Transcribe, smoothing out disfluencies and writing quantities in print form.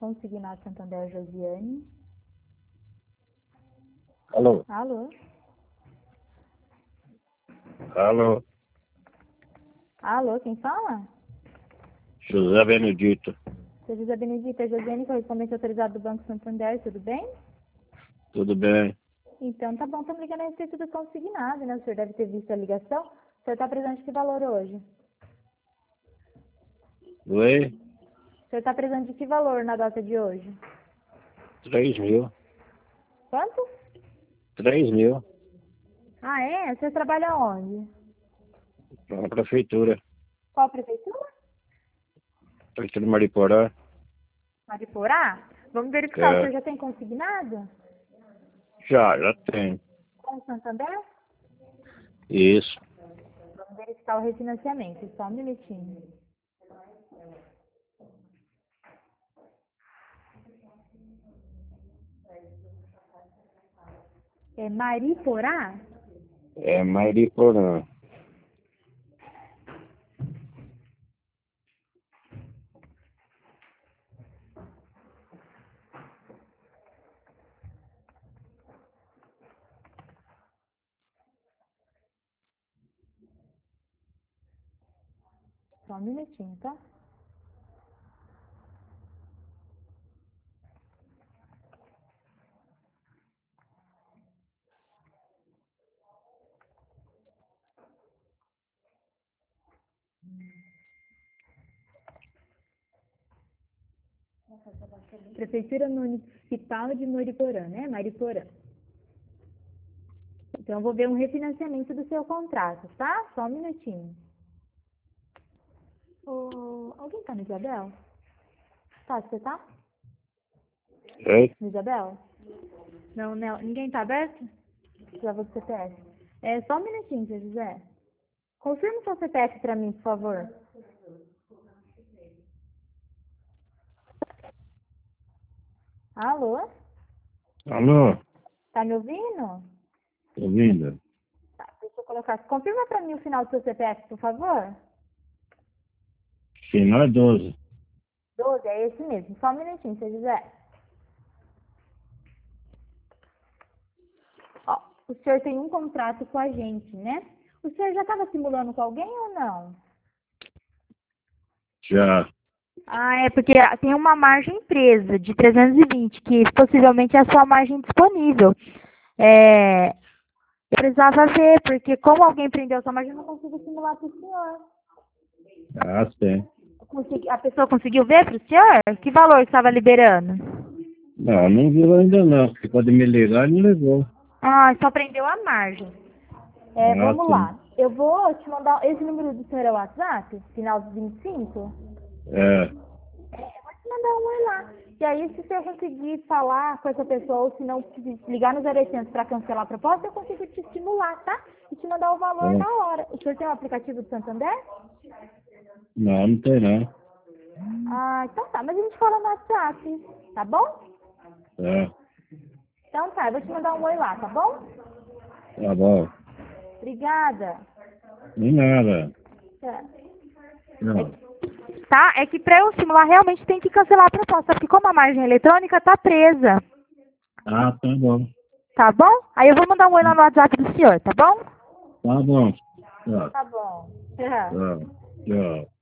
Consignado Santander, Josiane. Alô? Alô? Alô? Alô, quem fala? José Benedito. Sou José Benedito, é Josiane, correspondente autorizado do Banco Santander, tudo bem? Tudo bem? Então, tá bom, estamos ligando a respeito do consignado, né? O senhor deve ter visto a ligação. O senhor está presente de que valor hoje? Oi? O senhor está presente de que valor na data de hoje? 3.000. Quanto? 3.000. Ah, é? O senhor trabalha onde? Na prefeitura. Qual prefeitura? Prefeitura de Mariporã. Mariporá? Vamos verificar, o É. senhor já tem consignado? Já tem. Com o Santander? Isso. Vamos verificar o refinanciamento, só um minutinho. É Mariporá? É Mariporã. Só um minutinho, tá? Prefeitura Municipal de Mariporã, né? Mariporã. Então, eu vou ver um refinanciamento do seu contrato, tá? Só um minutinho. Alguém tá no Isabel? Tá, você tá? Oi? No Isabel? Não, ninguém tá aberto? Já vou do CPF. É, só um minutinho, seu José. Confirma o seu CPF pra mim, por favor. Alô? Alô? Tá me ouvindo? Tô ouvindo? Tá, deixa eu colocar. Confirma pra mim o final do seu CPF, por favor. Final é 12. 12, é esse mesmo. Só um minutinho, seu José. Ó, o senhor tem um contrato com a gente, né? O senhor já estava simulando com alguém ou não? Já. Ah, é porque tem uma margem presa de 320, que possivelmente é a sua margem disponível. Eu precisava ver, porque como alguém prendeu sua margem, eu não consigo simular para o senhor. Ah, sim. A pessoa conseguiu ver para o senhor? Que valor estava liberando? Não viu ainda não. Ficou de me ligar e não levou. Ah, só prendeu a margem. Ah, Vamos sim. lá. Eu vou te mandar. Esse número do senhor é o WhatsApp? Final 25? É. Eu vou te mandar um oi lá. E aí, se você conseguir falar com essa pessoa, ou se não ligar no 0800 para cancelar a proposta, eu consigo te estimular, tá? E te mandar o valor É. na hora. O senhor tem o aplicativo do Santander? Não tem não. Ah, então tá. Mas a gente fala no WhatsApp, tá bom? É. Então tá, eu vou te mandar um oi lá, tá bom? Tá bom. Obrigada. Nem nada. Tá. Não. Tá? É que para eu simular realmente tem que cancelar a proposta, porque como a margem eletrônica tá presa, Ah, tá bom. tá bom? Aí eu vou mandar um oi lá no WhatsApp do senhor, tá bom? Tá bom. Tá. Tá bom. Tchau. Tá. Tchau.